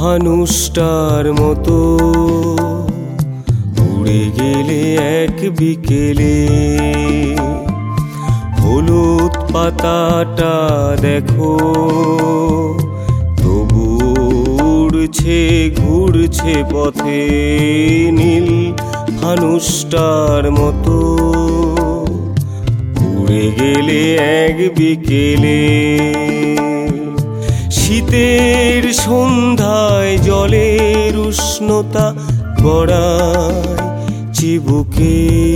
ফানুসটার মতো উড়ে গেলে এক বিকেলে। হলুদ পাতাটা দেখো তবু উড়ছে ঘুরছে পথে, নীল ফানুসটার মতো উড়ে গেলে এক বিকেলে। শীতের সন্ধ্যায় জলের উষ্ণতা গড়ায় চিবুকে,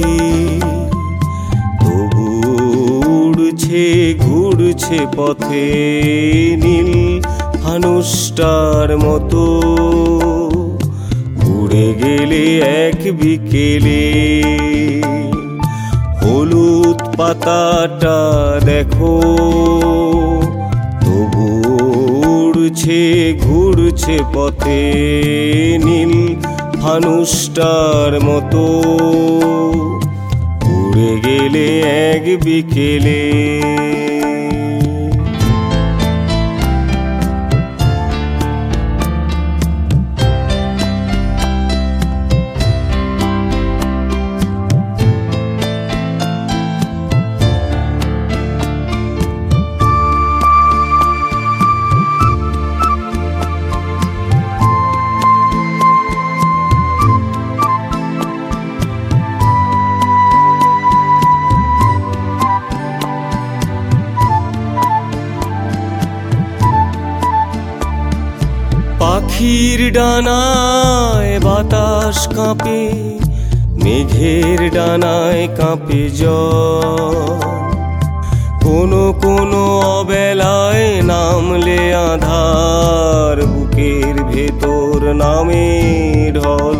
তবু উড়ছে ঘুরছে পথে, নীল ফানুসটার মতো উড়ে গেলে এক বিকেলে। হলুদ পাতাটা দেখো তবু উড়ছে ঘুরছে পথে, নীল ফানুসটার মতো উড়ে গেলে এক বিকেলে। পাখির ডানায় বাতাস কাঁপে, মেঘের ডানায় কাঁপে জল। কোনো কোনো অবেলায় নামলে আধার, বুকের ভেতর নামে ঢল।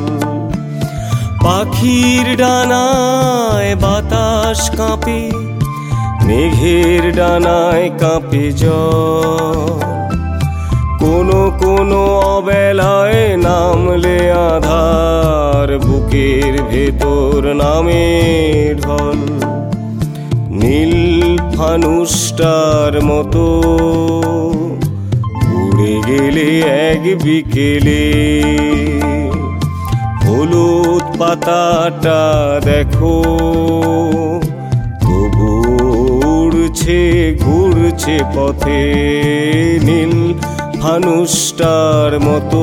পাখির ডানায় বাতাস কাঁপে, মেঘের ডানায় কাঁপে জল। কোনো কোনো অবেলায় নামলে আধার, বুকের ভেতর নামে ঢল। নীল ফানুসটার মতো উড়ে গেলে এক বিকেলে। হলুদ পাতাটা দেখো তবু উড়ছে ঘুরছে পথে, নীল ফানুসটার মতো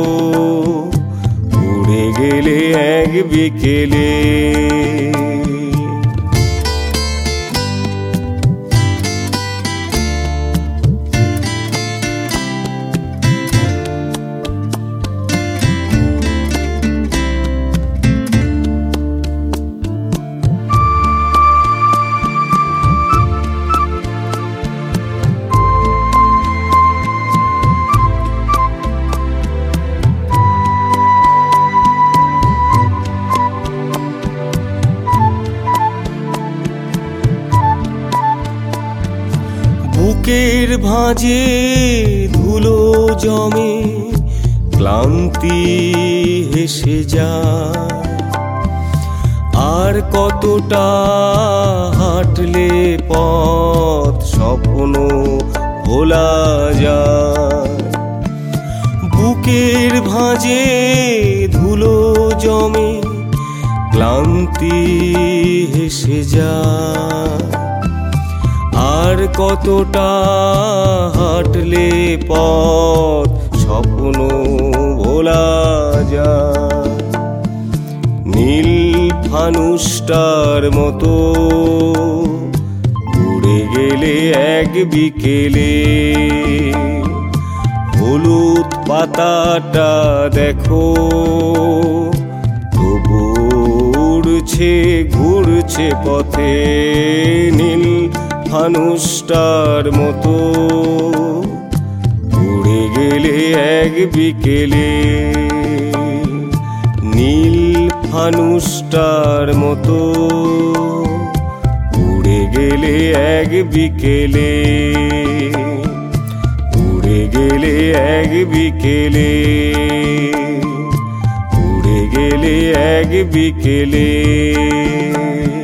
উড়ে গেলে এক বিকেলে। বুকের ভাঁজে ধুলো জমে, ক্লান্তি হেসে যায়। আর কতটা হাঁটলে পথ স্বপ্ন ভোলা যায়। বুকের ভাঁজে ধুলো জমে, ক্লান্তি হেসে যায়। আর কতটা হাঁটলে পথ স্বপ্ন ভোলা যায়। নীল ফানুসটার মতো উড়ে গেলে এক বিকেলে। হলুদ পাতাটা দেখো তবু উড়ছে ঘুরছে পথে, নীল ফানুসটার মতো উড়ে গেলে এক বিকেলে। নীল ফানুসটার মতো উড়ে গেলে এক বিকেলে। উড়ে গেলে এক বিকেলে। উড়ে গেলে এক বিকেলে।